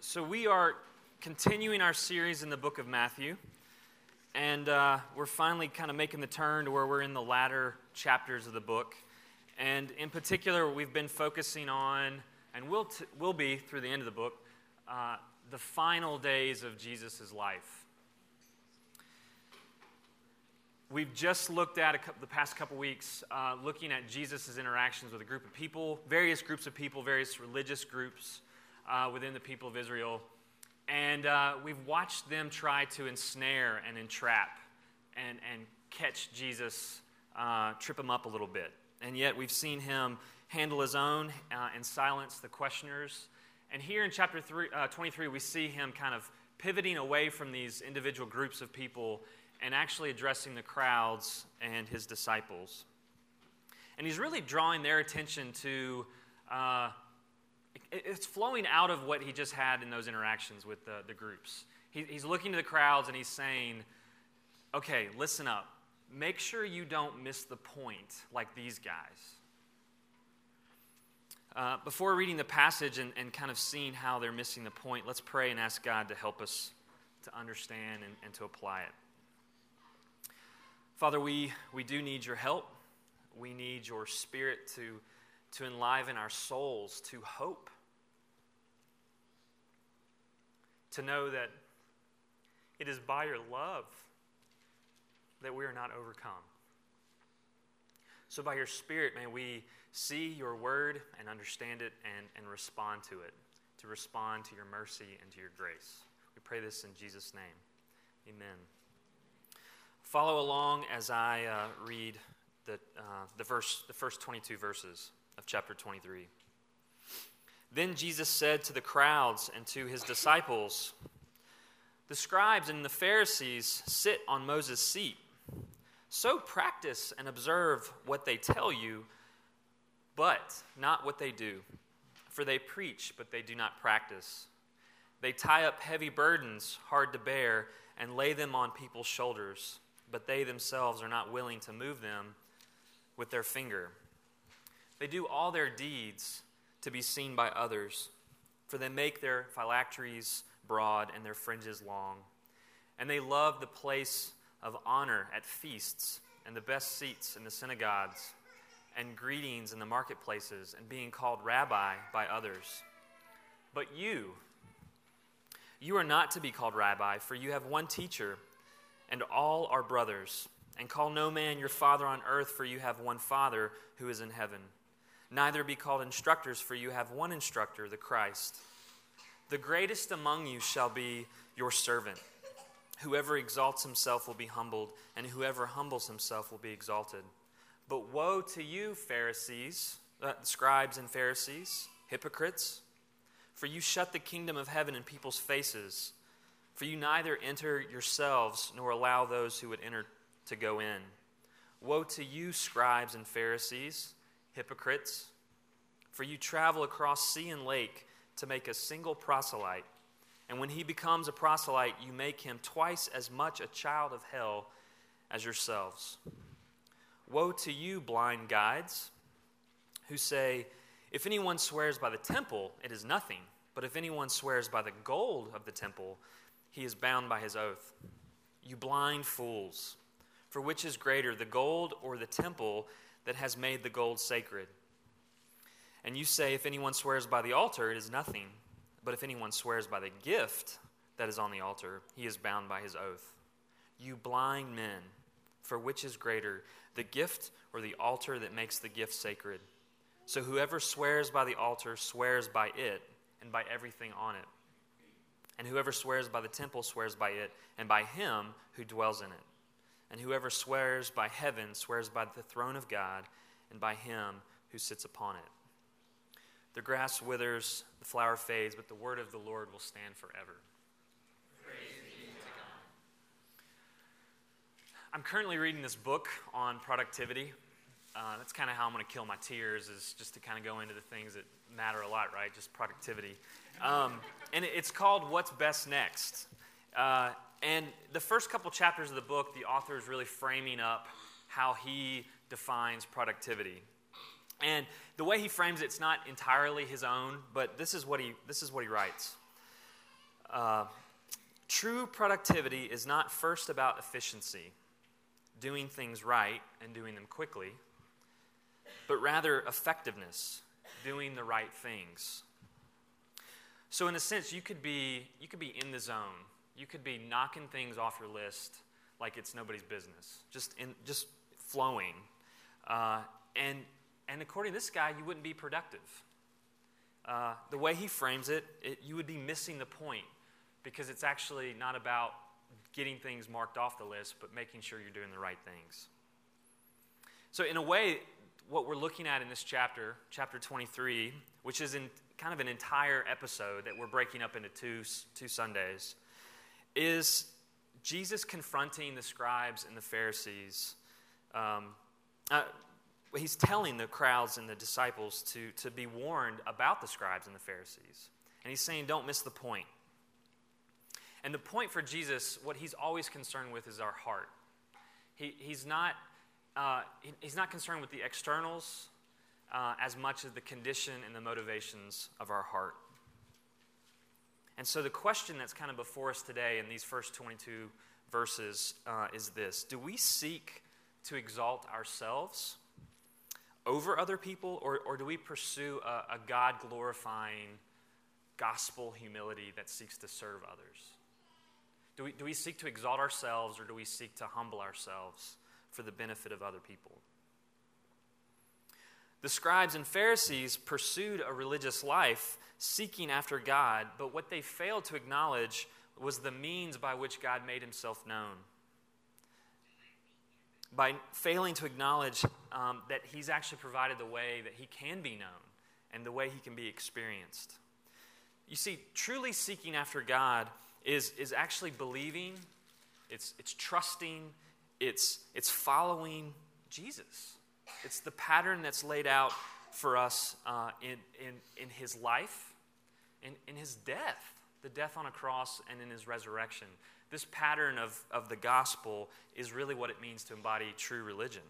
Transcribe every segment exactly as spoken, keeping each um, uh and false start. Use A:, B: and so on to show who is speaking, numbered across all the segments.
A: So we are continuing our series in the book of Matthew, and uh, we're finally kind of making the turn to where we're in the latter chapters of the book. And in particular, we've been focusing on, and will t- will be through the end of the book, uh, the final days of Jesus' life. We've just looked at a couple, the past couple weeks, uh, looking at Jesus' interactions with a group of people, various groups of people, various religious groups uh, within the people of Israel. And uh, we've watched them try to ensnare and entrap and, and catch Jesus, uh, trip him up a little bit. And yet we've seen him handle his own uh, and silence the questioners. And here in chapter three, uh, twenty-three, we see him kind of pivoting away from these individual groups of people and actually addressing the crowds and his disciples. And he's really drawing their attention to, uh, it's flowing out of what he just had in those interactions with the, the groups. He, he's looking to the crowds and he's saying, okay, listen up. Make sure you don't miss the point like these guys. Uh, before reading the passage and, and kind of seeing how they're missing the point, let's pray and ask God to help us to understand and, and to apply it. Father, we, we do need your help. We need your Spirit to, to enliven our souls to hope. To know that it is by your love that we are not overcome. So by your Spirit, may we see your word and understand it and, and respond to it, to respond to your mercy and to your grace. We pray this in Jesus' name. Amen. Follow along as I uh, read the, uh, the, verse, the first twenty-two verses of chapter twenty-three. Then Jesus said to the crowds and to his disciples, "The scribes and the Pharisees sit on Moses' seat. So practice and observe what they tell you, but not what they do. For they preach, but they do not practice. They tie up heavy burdens, hard to bear, and lay them on people's shoulders, but they themselves are not willing to move them with their finger. They do all their deeds to be seen by others, for they make their phylacteries broad and their fringes long. And they love the place of honor at feasts and the best seats in the synagogues and greetings in the marketplaces and being called rabbi by others. But you, you are not to be called rabbi, for you have one teacher, and all are brothers. And call no man your father on earth, for you have one Father who is in heaven. Neither be called instructors, for you have one instructor, the Christ. The greatest among you shall be your servant. Whoever exalts himself will be humbled, and whoever humbles himself will be exalted. But woe to you, Pharisees, uh, scribes and Pharisees, hypocrites, for you shut the kingdom of heaven in people's faces. For you neither enter yourselves nor allow those who would enter to go in. Woe to you, scribes and Pharisees, hypocrites, for you travel across sea and lake to make a single proselyte, and when he becomes a proselyte, you make him twice as much a child of hell as yourselves. Woe to you, blind guides, who say, if anyone swears by the temple, it is nothing, but if anyone swears by the gold of the temple, he is bound by his oath. You blind fools, for which is greater, the gold or the temple that has made the gold sacred? And you say, if anyone swears by the altar, it is nothing. But if anyone swears by the gift that is on the altar, he is bound by his oath. You blind men, for which is greater, the gift or the altar that makes the gift sacred? So whoever swears by the altar swears by it and by everything on it. And whoever swears by the temple swears by it and by him who dwells in it. And whoever swears by heaven swears by the throne of God and by him who sits upon it. The grass withers, the flower fades, but the word of the Lord will stand forever.
B: Praise be to God.
A: I'm currently reading this book on productivity. Uh, that's kind of how I'm going to kill my tears, is just to kind of go into the things that matter a lot, right? Just productivity. Um, and it's called What's Best Next. Uh, and the first couple chapters of the book, the author is really framing up how he defines productivity. And the way he frames it, it's not entirely his own, but this is what he this is what he writes. Uh, true productivity is not first about efficiency, doing things right and doing them quickly, but rather effectiveness, doing the right things. So in a sense, you could be you could be in the zone. You could be knocking things off your list like it's nobody's business, just in just flowing. Uh, and and according to this guy, you wouldn't be productive. Uh, the way he frames it, it, you would be missing the point, because it's actually not about getting things marked off the list, but making sure you're doing the right things. So in a way, what we're looking at in this chapter, chapter twenty-three, which is in kind of an entire episode that we're breaking up into two, two Sundays, is Jesus confronting the scribes and the Pharisees. Um, uh, he's telling the crowds and the disciples to, to be warned about the scribes and the Pharisees. And he's saying, don't miss the point. And the point for Jesus, what he's always concerned with, is our heart. He, he's not uh, he, he's not concerned with the externals uh, as much as the condition and the motivations of our heart. And so the question that's kind of before us today in these first twenty-two verses uh, is this: do we seek to exalt ourselves over other people, or, or do we pursue a, a God-glorifying gospel humility that seeks to serve others? Do we, do we seek to exalt ourselves, or do we seek to humble ourselves for the benefit of other people? The scribes and Pharisees pursued a religious life seeking after God, but what they failed to acknowledge was the means by which God made himself known. By failing to acknowledge um, that he's actually provided the way that he can be known and the way he can be experienced. You see, truly seeking after God is, is actually believing, it's, it's trusting, it's, it's following Jesus. It's the pattern that's laid out for us uh, in, in, in his life, in, in his death, the death on a cross, and in his resurrection. This pattern of, of the gospel is really what it means to embody true religion.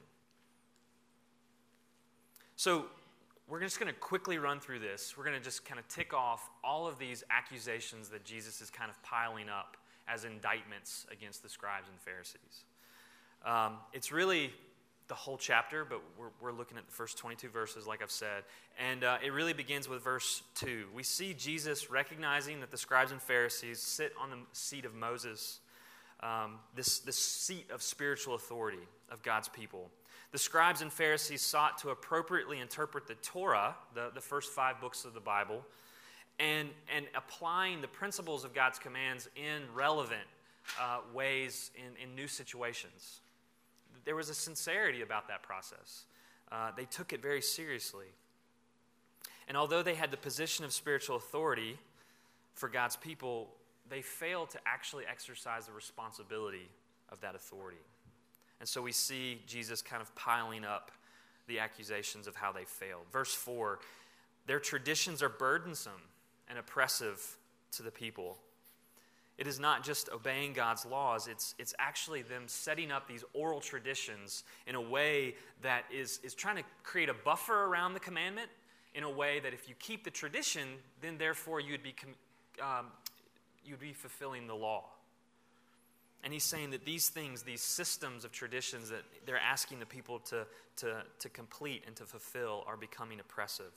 A: So we're just going to quickly run through this. We're going to just kind of tick off all of these accusations that Jesus is kind of piling up as indictments against the scribes and Pharisees. Um, it's really the whole chapter, but we're, we're looking at the first twenty-two verses, like I've said. And uh, it really begins with verse two. We see Jesus recognizing that the scribes and Pharisees sit on the seat of Moses, um, this, this seat of spiritual authority of God's people. The scribes and Pharisees sought to appropriately interpret the Torah, the, the first five books of the Bible, and, and applying the principles of God's commands in relevant uh, ways in, in new situations. There was a sincerity about that process. Uh, they took it very seriously. And although they had the position of spiritual authority for God's people, they failed to actually exercise the responsibility of that authority. And so we see Jesus kind of piling up the accusations of how they failed. Verse four, their traditions are burdensome and oppressive to the people. It is not just obeying God's laws, it's, it's actually them setting up these oral traditions in a way that is, is trying to create a buffer around the commandment, in a way that if you keep the tradition, then therefore you'd be, um, you'd be fulfilling the law. And he's saying that these things, these systems of traditions that they're asking the people to, to, to complete and to fulfill, are becoming oppressive.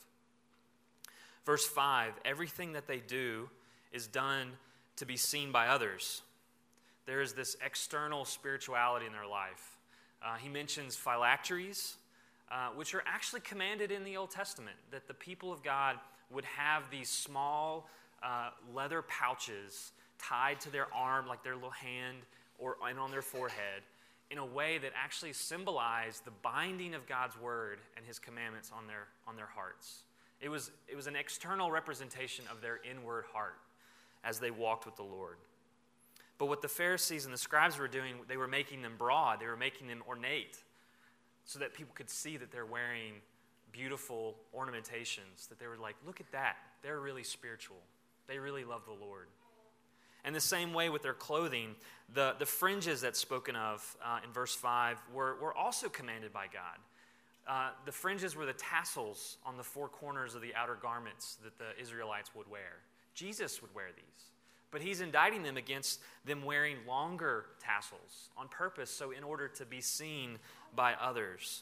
A: Verse five, everything that they do is done to be seen by others. There is this external spirituality in their life. Uh, he mentions phylacteries, uh, which are actually commanded in the Old Testament, that the people of God would have these small uh, leather pouches tied to their arm, like their little hand, or and on their forehead, in a way that actually symbolized the binding of God's word and his commandments on their on their hearts. It was, it was an external representation of their inward heart as they walked with the Lord. But what the Pharisees and the scribes were doing, they were making them broad, they were making them ornate, so that people could see that they're wearing beautiful ornamentations, that they were like, look at that, they're really spiritual, they really love the Lord. And the same way with their clothing, the, the fringes that's spoken of uh, in verse five were, were also commanded by God. Uh, the fringes were the tassels on the four corners of the outer garments that the Israelites would wear. Jesus would wear these. But he's indicting them against them wearing longer tassels on purpose, so in order to be seen by others.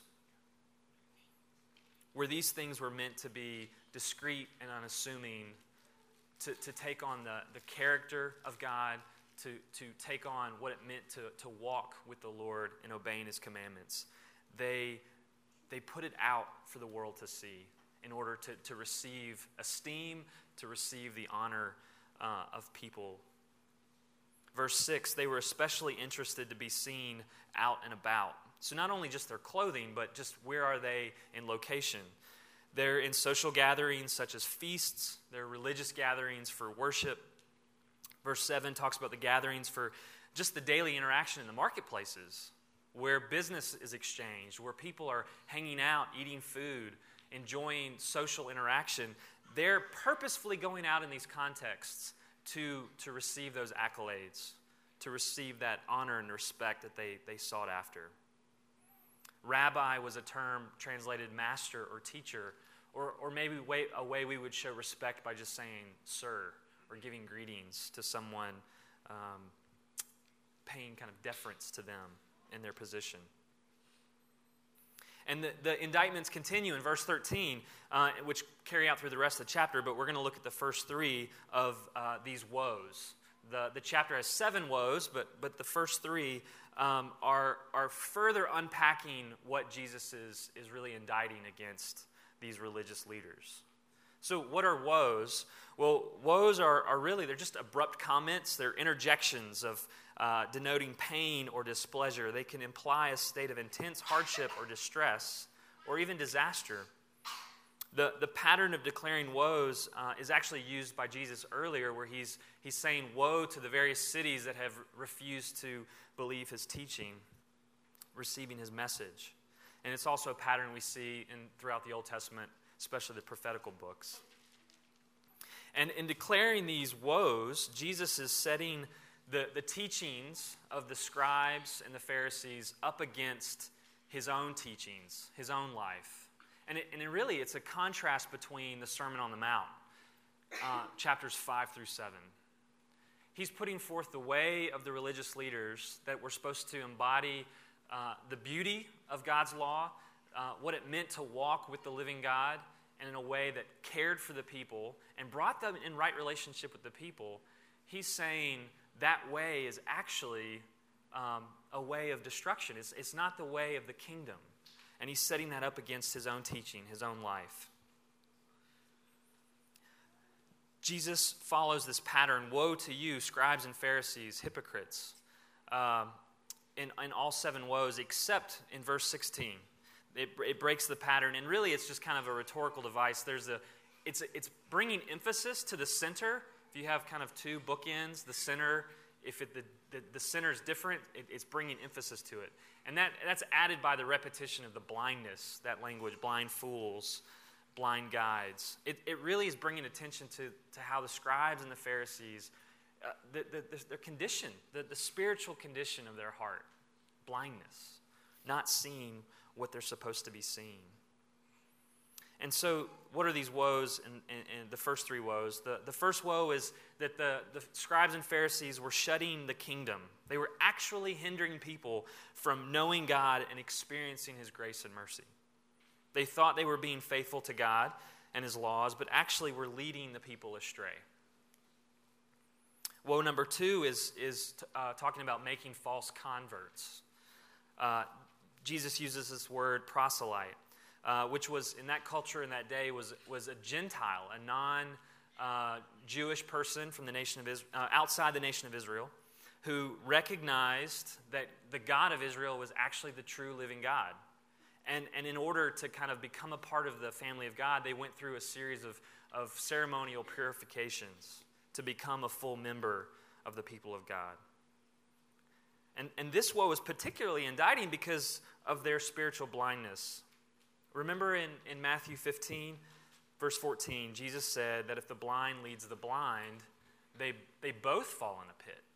A: Where these things were meant to be discreet and unassuming, to, to take on the, the character of God, to, to take on what it meant to, to walk with the Lord and obeying his commandments. They, they put it out for the world to see in order to, to receive esteem, to receive the honor uh, of people. Verse six, they were especially interested to be seen out and about. So not only just their clothing, but just where are they in location. They're in social gatherings such as feasts. They're religious gatherings for worship. Verse seven talks about the gatherings for just the daily interaction in the marketplaces, where business is exchanged, where people are hanging out, eating food, enjoying social interaction. They're purposefully going out in these contexts to, to receive those accolades, to receive that honor and respect that they, they sought after. Rabbi was a term translated master or teacher, or, or maybe way, a way we would show respect by just saying sir, or giving greetings to someone, um, paying kind of deference to them in their position. And the, the indictments continue in verse thirteen, uh, which carry out through the rest of the chapter, but we're going to look at the first three of uh, these woes. The, the chapter has seven woes, but, but the first three um, are, are further unpacking what Jesus is, is really indicting against these religious leaders. So what are woes? Well, woes are, are really, they're just abrupt comments. They're interjections of uh, denoting pain or displeasure. They can imply a state of intense hardship or distress, or even disaster. The, the pattern of declaring woes uh, is actually used by Jesus earlier, where he's, he's saying woe to the various cities that have refused to believe his teaching, receiving his message. And it's also a pattern we see in, throughout the Old Testament, especially the prophetical books. And in declaring these woes, Jesus is setting the, the teachings of the scribes and the Pharisees up against his own teachings, his own life. And, it, and it really, it's a contrast between the Sermon on the Mount, uh, chapters five through seven. He's putting forth the way of the religious leaders that were supposed to embody uh, the beauty of God's law, uh, what it meant to walk with the living God, and in a way that cared for the people and brought them in right relationship with the people. He's saying that way is actually um, a way of destruction. It's, it's not the way of the kingdom. And he's setting that up against his own teaching, his own life. Jesus follows this pattern. Woe to you, scribes and Pharisees, hypocrites, uh, in, in all seven woes, except in verse sixteen. It, it breaks the pattern, and really it's just kind of a rhetorical device. There's a, it's, it's bringing emphasis to the center. If you have kind of two bookends, the center, if it, the, the, the center is different, it, it's bringing emphasis to it. And that that's added by the repetition of the blindness, that language, blind fools, blind guides. It, it really is bringing attention to, to how the scribes and the Pharisees, uh, the, the, the, their condition, the, the spiritual condition of their heart, blindness, not seeing what they're supposed to be seeing. And so, what are these woes in, in, in the first three woes? The, the first woe is that the, the scribes and Pharisees were shutting the kingdom. They were actually hindering people from knowing God and experiencing his grace and mercy. They thought they were being faithful to God and his laws, but actually were leading the people astray. Woe number two is, is uh, talking about making false converts. Uh, Jesus uses this word proselyte, uh, which was in that culture in that day was, was a Gentile, a non-Jewish uh, person from the nation of Israel, uh, outside the nation of Israel, who recognized that the God of Israel was actually the true living God. And, and in order to kind of become a part of the family of God, they went through a series of, of ceremonial purifications to become a full member of the people of God. And, and this woe is particularly indicting because of their spiritual blindness. Remember in, in Matthew fifteen, verse fourteen, Jesus said that if the blind leads the blind, they, they both fall in a pit.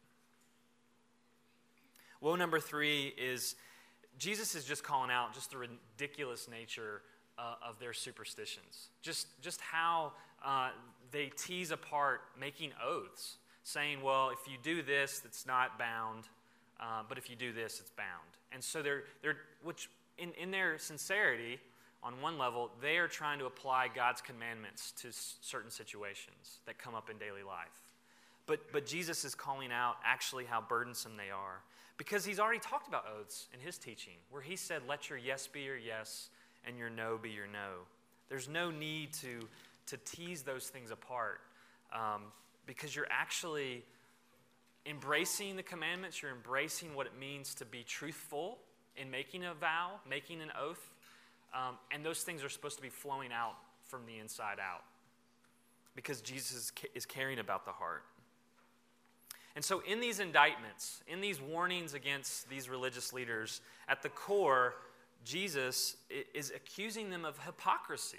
A: Woe number three is Jesus is just calling out just the ridiculous nature uh, of their superstitions. Just, just how uh, they tease apart making oaths. saying, well, if you do this, it's not bound, uh, but if you do this, it's bound. And so they're, they're which in, in their sincerity, on one level, they are trying to apply God's commandments to s- certain situations that come up in daily life. But, but Jesus is calling out actually how burdensome they are, because he's already talked about oaths in his teaching, where he said, let your yes be your yes and your no be your no. There's no need to, to tease those things apart, um, because you're actually embracing the commandments, you're embracing what it means to be truthful in making a vow, making an oath, um, and those things are supposed to be flowing out from the inside out, because Jesus is caring about the heart. And so in these indictments, in these warnings against these religious leaders, at the core, Jesus is accusing them of hypocrisy.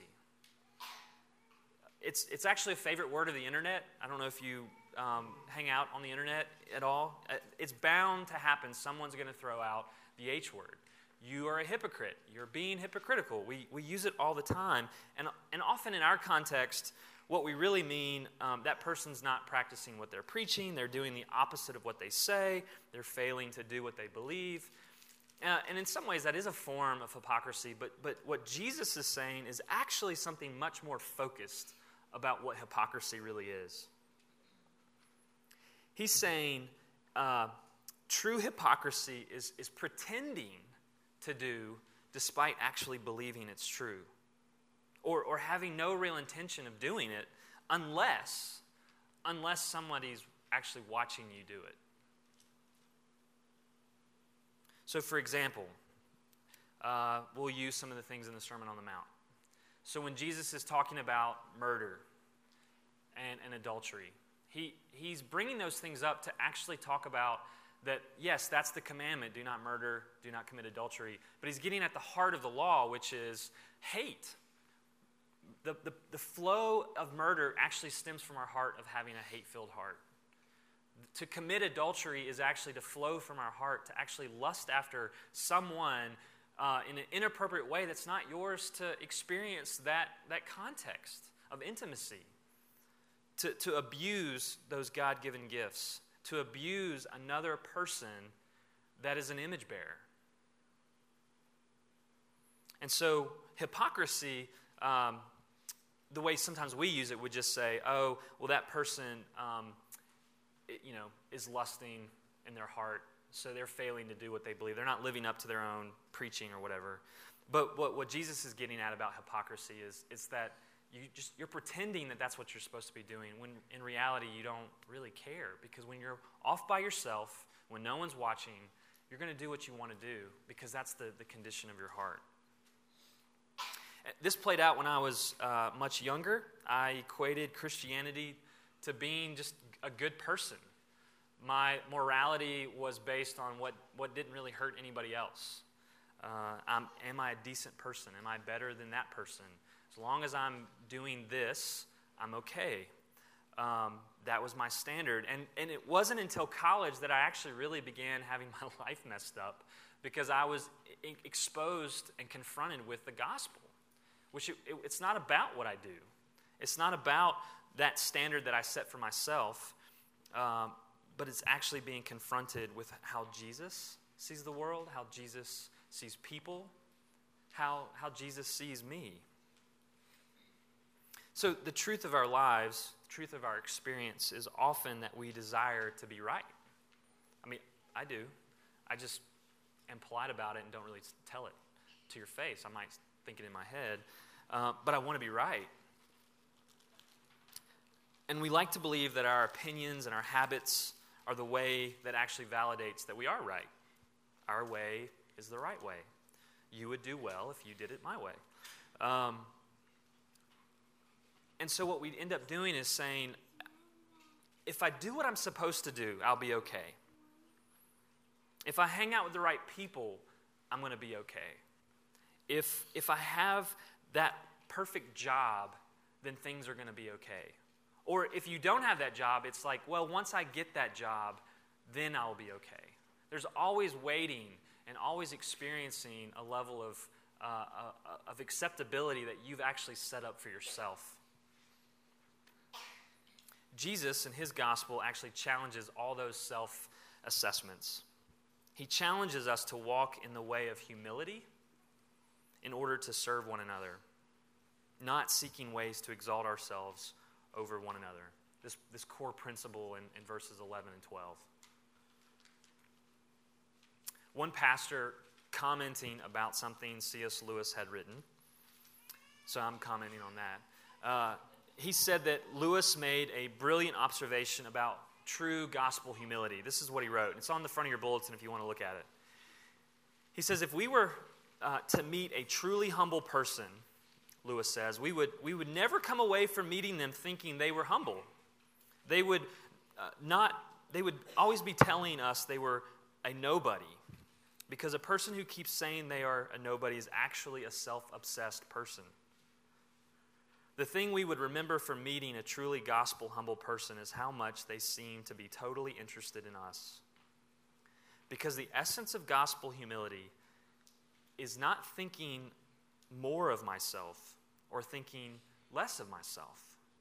A: It's, it's actually a favorite word of the internet. I don't know if you um, hang out on the internet at all. It's bound to happen. Someone's going to throw out the H word. You are a hypocrite. You're being hypocritical. We, we use it all the time. And, and often in our context, what we really mean, um, that person's not practicing what they're preaching. They're doing the opposite of what they say. They're failing to do what they believe. Uh, and in some ways, that is a form of hypocrisy. But, but what Jesus is saying is actually something much more focused about what hypocrisy really is. He's saying uh, true hypocrisy is, is pretending to do despite actually believing it's true. Or, or having no real intention of doing it unless, unless somebody's actually watching you do it. So for example, uh, we'll use some of the things in the Sermon on the Mount. So when Jesus is talking about murder and, and adultery, he, he's bringing those things up to actually talk about that, yes, that's the commandment, do not murder, do not commit adultery, but he's getting at the heart of the law, which is hate. The, the, the flow of murder actually stems from our heart of having a hate-filled heart. To commit adultery is actually to flow from our heart, to actually lust after someone uh, in an inappropriate way that's not yours to experience that, that context of intimacy. To, to abuse those God-given gifts. To abuse another person that is an image bearer. And so hypocrisy, um, the way sometimes we use it would just say, oh, well, that person, um, it, you know, is lusting in their heart, so they're failing to do what they believe. They're not living up to their own preaching or whatever. But what, what Jesus is getting at about hypocrisy is, is that you just, you're pretending that that's what you're supposed to be doing, when in reality you don't really care. Because when you're off by yourself, when no one's watching, you're going to do what you want to do, because that's the, the condition of your heart. This played out when I was uh, much younger. I equated Christianity to being just a good person. My morality was based on what, what didn't really hurt anybody else. Uh, I'm, am I a decent person? Am I better than that person? As long as I'm doing this, I'm okay. Um, that was my standard. And, and it wasn't until college that I actually really began having my life messed up, because I was I- exposed and confronted with the gospel. Which it, it, it's not about what I do. It's not about that standard that I set for myself, um, but it's actually being confronted with how Jesus sees the world, how Jesus sees people, how, how Jesus sees me. So the truth of our lives, the truth of our experience is often that we desire to be right. I mean, I do. I just am polite about it and don't really tell it to your face. I might think it in my head. Uh, but I want to be right. And we like to believe that our opinions and our habits are the way that actually validates that we are right. Our way is the right way. You would do well if you did it my way. Um, and so what we end up doing is saying, if I do what I'm supposed to do, I'll be okay. If I hang out with the right people, I'm going to be okay. If, if I have that perfect job, then things are going to be okay. Or if you don't have that job, it's like, well, once I get that job, then I'll be okay. There's always waiting and always experiencing a level of, uh, uh, of acceptability that you've actually set up for yourself. Jesus in his gospel actually challenges all those self-assessments. He challenges us to walk in the way of humility in order to serve one another, not seeking ways to exalt ourselves over one another. This, this core principle in, in verses eleven and twelve. One pastor commenting about something C S Lewis had written, so I'm commenting on that. Uh, he said that Lewis made a brilliant observation about true gospel humility. This is what he wrote. It's on the front of your bulletin if you want to look at it. He says, if we were uh, to meet a truly humble person, Lewis says, we would, we would never come away from meeting them thinking they were humble. They would uh, not, they would always be telling us they were a nobody, because a person who keeps saying they are a nobody is actually a self-obsessed person. The thing we would remember from meeting a truly gospel humble person is how much they seem to be totally interested in us. Because the essence of gospel humility is not thinking more of myself or thinking less of myself.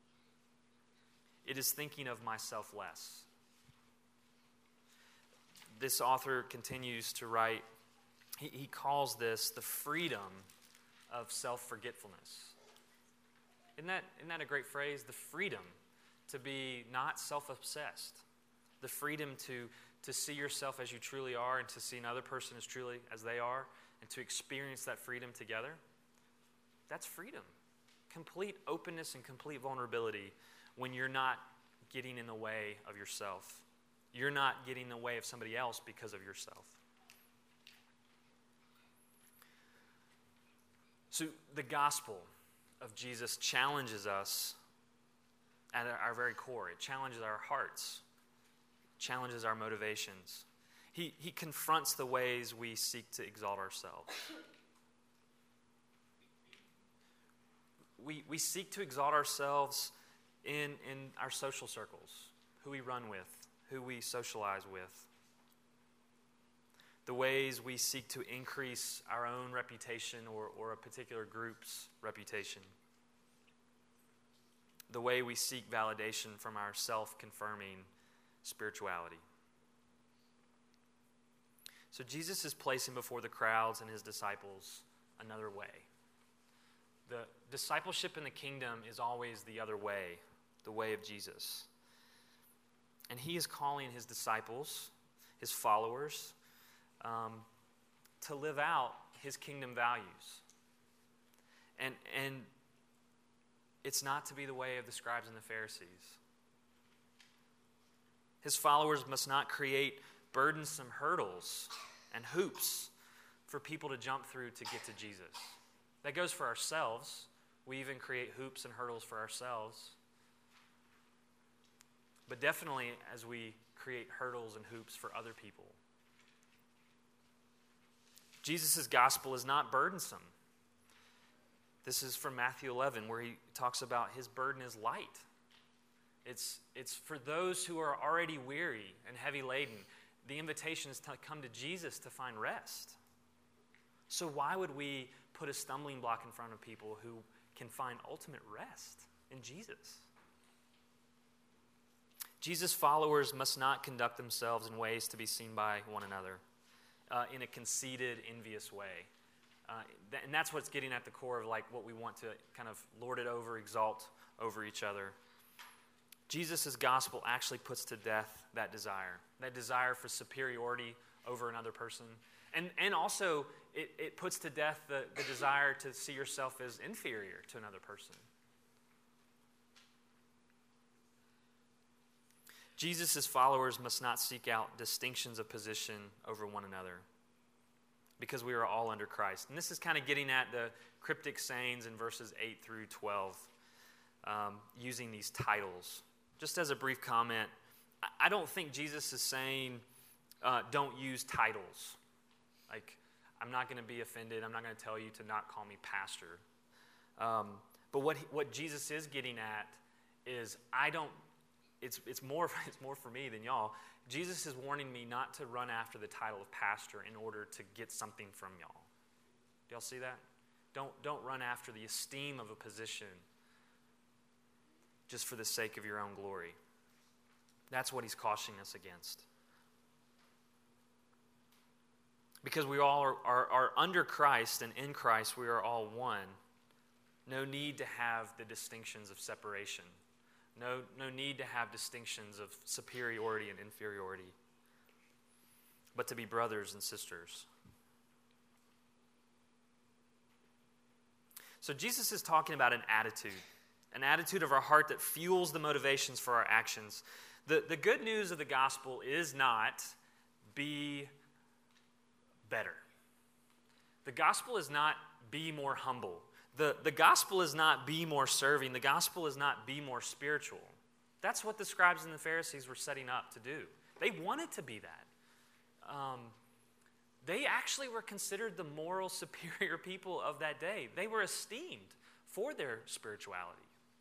A: It is thinking of myself less. This author continues to write, he, he calls this the freedom of self-forgetfulness. Isn't that, isn't that a great phrase? The freedom to be not self-obsessed. The freedom to, to see yourself as you truly are and to see another person as truly as they are and to experience that freedom together. That's freedom. Complete openness and complete vulnerability when you're not getting in the way of yourself. You're not getting in the way of somebody else because of yourself. So the gospel of Jesus challenges us at our very core. It challenges our hearts. It challenges our motivations. He, he confronts the ways we seek to exalt ourselves. We, we seek to exalt ourselves in, in our social circles, who we run with, who we socialize with. The ways we seek to increase our own reputation or, or a particular group's reputation. The way we seek validation from our self-confirming spirituality. So Jesus is placing before the crowds and his disciples another way. The discipleship in the kingdom is always the other way, the way of Jesus. And he is calling his disciples, his followers, um, to live out his kingdom values. And, and it's not to be the way of the scribes and the Pharisees. His followers must not create burdensome hurdles and hoops for people to jump through to get to Jesus. That goes for ourselves. We even create hoops and hurdles for ourselves. But definitely as we create hurdles and hoops for other people. Jesus' gospel is not burdensome. This is from Matthew eleven, where he talks about his burden is light. It's, it's for those who are already weary and heavy laden. The invitation is to come to Jesus to find rest. So why would we put a stumbling block in front of people who can find ultimate rest in Jesus? Jesus' followers must not conduct themselves in ways to be seen by one another uh, in a conceited, envious way. Uh, th- and that's what's getting at the core of like what we want to kind of lord it over, exalt over each other. Jesus' gospel actually puts to death that desire, that desire for superiority over another person. And and also, it, it puts to death the, the desire to see yourself as inferior to another person. Jesus' followers must not seek out distinctions of position over one another because we are all under Christ. And this is kind of getting at the cryptic sayings in verses eight through twelve, um, using these titles. Just as a brief comment, I don't think Jesus is saying uh, don't use titles. Like, I'm not going to be offended. I'm not going to tell you to not call me pastor. Um, but what he, what Jesus is getting at is I don't. It's it's more it's more for me than y'all. Jesus is warning me not to run after the title of pastor in order to get something from y'all. Do y'all see that? Don't don't run after the esteem of a position just for the sake of your own glory. That's what he's cautioning us against. Because we all are, are, are under Christ, and in Christ we are all one. No need to have the distinctions of separation. No, no need to have distinctions of superiority and inferiority. But to be brothers and sisters. So Jesus is talking about an attitude. An attitude of our heart that fuels the motivations for our actions. The, the good news of the gospel is not be better. The gospel is not be more humble. The, the gospel is not be more serving. The gospel is not be more spiritual. That's what the scribes and the Pharisees were setting up to do. They wanted to be that. Um, they actually were considered the moral superior people of that day. They were esteemed for their spirituality.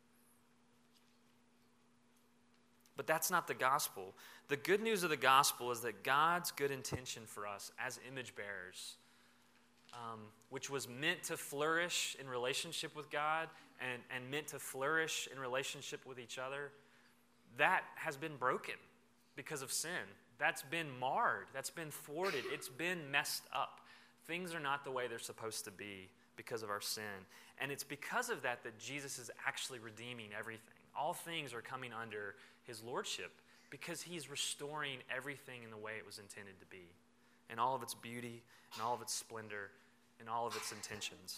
A: But that's not the gospel. The good news of the gospel is that God's good intention for us as image bearers, um, which was meant to flourish in relationship with God and, and meant to flourish in relationship with each other, that has been broken because of sin. That's been marred. That's been thwarted. It's been messed up. Things are not the way they're supposed to be because of our sin. And it's because of that that Jesus is actually redeeming everything. All things are coming under his lordship because he's restoring everything in the way it was intended to be, in all of its beauty, in all of its splendor, in all of its intentions.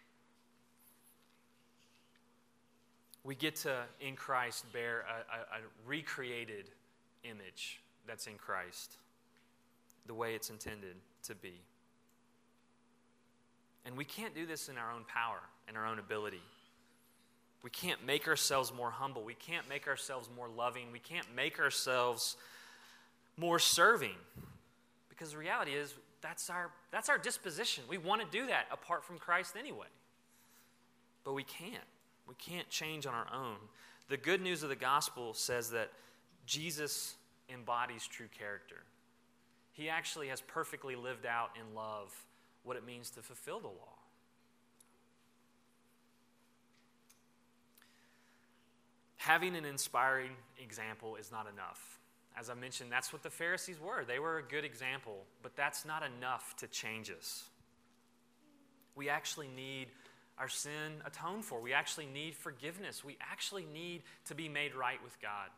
A: We get to, in Christ, bear a, a, a recreated image that's in Christ, the way it's intended to be. And we can't do this in our own power, in our own ability. We can't make ourselves more humble. We can't make ourselves more loving. We can't make ourselves more serving. Because the reality is, that's our, that's our disposition. We want to do that apart from Christ anyway. But we can't. We can't change on our own. The good news of the gospel says that Jesus embodies true character. He actually has perfectly lived out in love what it means to fulfill the law. Having an inspiring example is not enough. As I mentioned, that's what the Pharisees were. They were a good example, but that's not enough to change us. We actually need our sin atoned for. We actually need forgiveness. We actually need to be made right with God.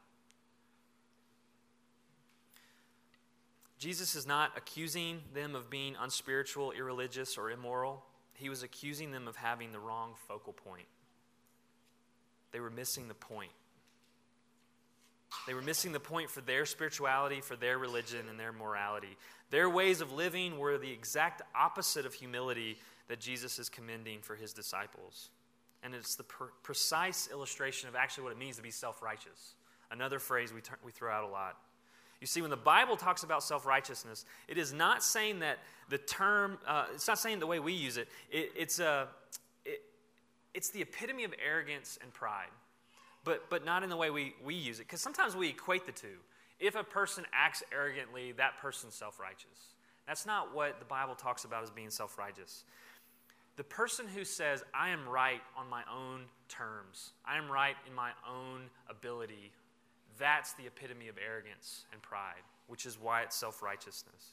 A: Jesus is not accusing them of being unspiritual, irreligious, or immoral. He was accusing them of having the wrong focal point. They were missing the point. They were missing the point for their spirituality, for their religion, and their morality. Their ways of living were the exact opposite of humility that Jesus is commending for his disciples. And it's the per- precise illustration of actually what it means to be self-righteous. Another phrase we, ter- we throw out a lot. You see, when the Bible talks about self-righteousness, it is not saying that the term, uh, it's not saying the way we use it. it it's a... It, It's the epitome of arrogance and pride, but but not in the way we, we use it. Because sometimes we equate the two. If a person acts arrogantly, that person's self-righteous. That's not what the Bible talks about as being self-righteous. The person who says, I am right on my own terms, I am right in my own ability, that's the epitome of arrogance and pride, which is why it's self-righteousness.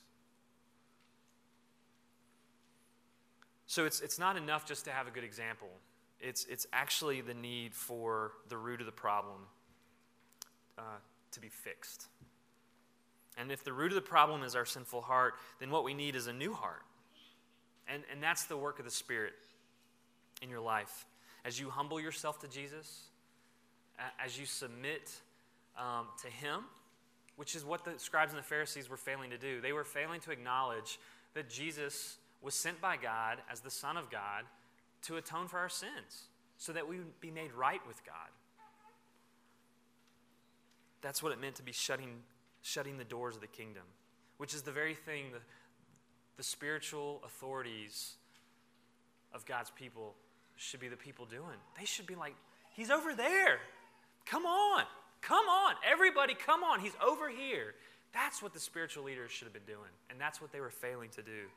A: So it's it's not enough just to have a good example. It's it's actually the need for the root of the problem uh, to be fixed. And if the root of the problem is our sinful heart, then what we need is a new heart. And, and that's the work of the Spirit in your life. As you humble yourself to Jesus, as you submit um, to Him, which is what the scribes and the Pharisees were failing to do. They were failing to acknowledge that Jesus was sent by God as the Son of God to atone for our sins so that we would be made right with God. That's what it meant to be shutting, shutting the doors of the kingdom, which is the very thing the, the spiritual authorities of God's people should be the people doing. They should be like, He's over there. Come on. Come on. Everybody, come on. He's over here. That's what the spiritual leaders should have been doing, and that's what they were failing to do.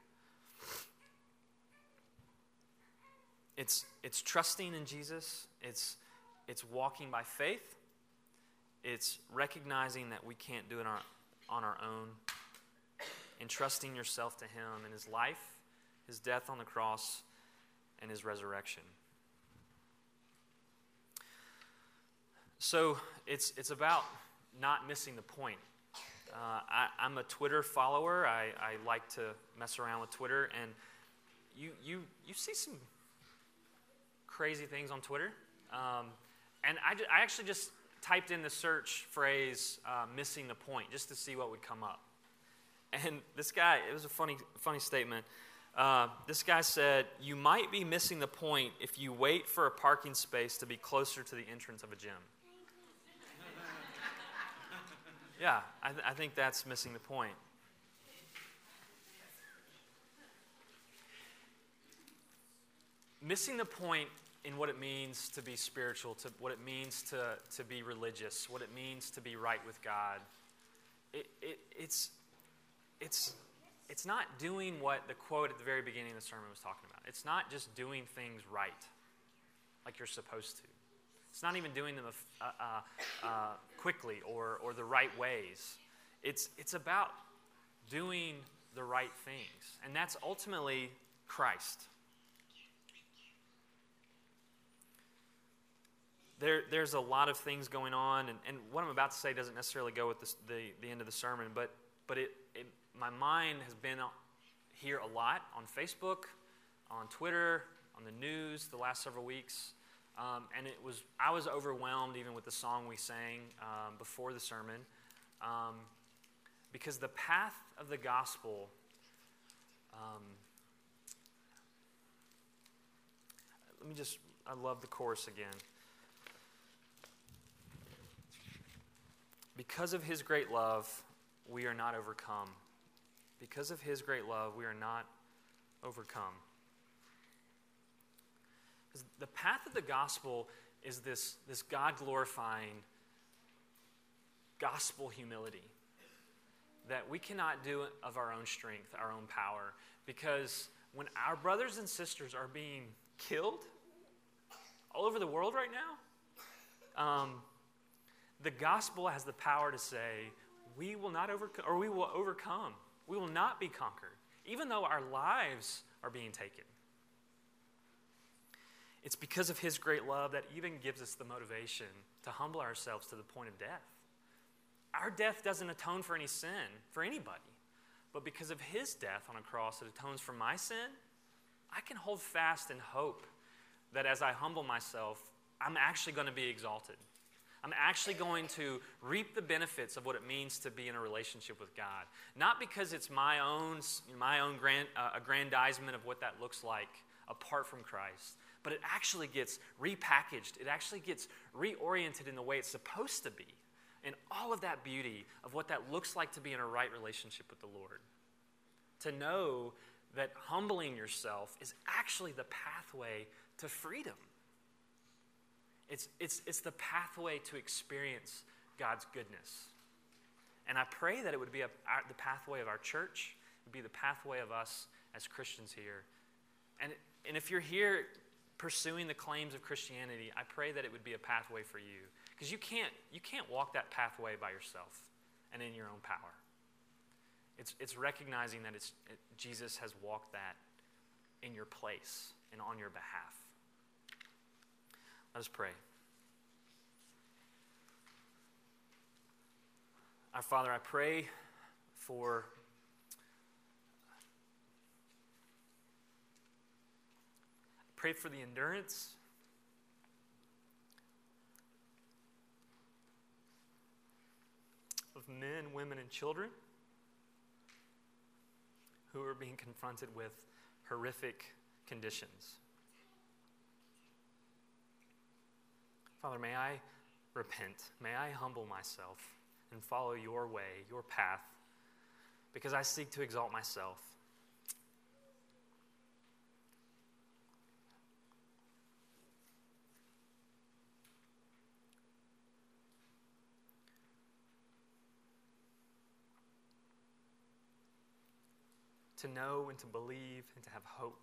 A: It's, it's trusting in Jesus. It's, it's walking by faith. It's recognizing that we can't do it on, on our own, entrusting yourself to Him and His life, His death on the cross, and His resurrection. So it's it's about not missing the point. Uh, I, I'm a Twitter follower. I, I like to mess around with Twitter, and you you you see some crazy things on Twitter. Um, and I, I actually just typed in the search phrase uh, "missing the point" just to see what would come up. And this guy, it was a funny funny statement. Uh, this guy said, "You might be missing the point if you wait for a parking space to be closer to the entrance of a gym." Yeah, I, th- I think that's missing the point. Missing the point in what it means to be spiritual, to what it means to, to be religious, what it means to be right with God. It, it, it's, it's, it's not doing what the quote at the very beginning of the sermon was talking about. It's not just doing things right, like you're supposed to. It's not even doing them uh, uh, uh, quickly or, or the right ways. It's, it's about doing the right things. And that's ultimately Christ. There, there's a lot of things going on, and, and what I'm about to say doesn't necessarily go with this, the, the end of the sermon, but, but it, it, my mind has been here a lot on Facebook, on Twitter, on the news the last several weeks. Um, and it was I was overwhelmed even with the song we sang um, before the sermon, um, because the path of the gospel, um, let me just, I love the chorus again. Because of His great love, we are not overcome. Because of His great love, we are not overcome. The path of the gospel is this, this God-glorifying gospel humility that we cannot do of our own strength, our own power, because when our brothers and sisters are being killed all over the world right now, um, the gospel has the power to say, we will not overcome, or we will overcome. We will not be conquered, even though our lives are being taken. It's because of His great love that even gives us the motivation to humble ourselves to the point of death. Our death doesn't atone for any sin, for anybody. But because of His death on a cross that atones for my sin, I can hold fast in hope that as I humble myself, I'm actually going to be exalted. I'm actually going to reap the benefits of what it means to be in a relationship with God. Not because it's my own, my own grand, uh, aggrandizement of what that looks like apart from Christ, but it actually gets repackaged. It actually gets reoriented in the way it's supposed to be. And all of that beauty of what that looks like to be in a right relationship with the Lord. To know that humbling yourself is actually the pathway to freedom. It's, it's, it's the pathway to experience God's goodness. And I pray that it would be a, our, the pathway of our church, it would be the pathway of us as Christians here. And, and if you're here pursuing the claims of Christianity, I pray that it would be a pathway for you. Because you can't, you can't walk that pathway by yourself and in your own power. It's, it's recognizing that it's, it, Jesus has walked that in your place and on your behalf. Let us pray. Our Father, I pray for Pray for the endurance of men, women, and children who are being confronted with horrific conditions. Father, may I repent. May I humble myself and follow your way, your path, because I seek to exalt myself. To know and to believe and to have hope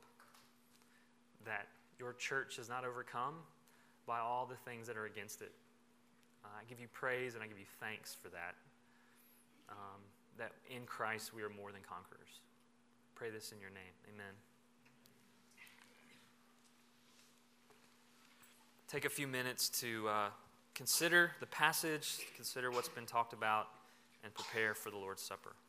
A: that your church is not overcome by all the things that are against it. Uh, I give you praise and I give you thanks for that. Um, that in Christ we are more than conquerors. Pray this in your name. Amen. Take a few minutes to uh, consider the passage, consider what's been talked about, and prepare for the Lord's Supper.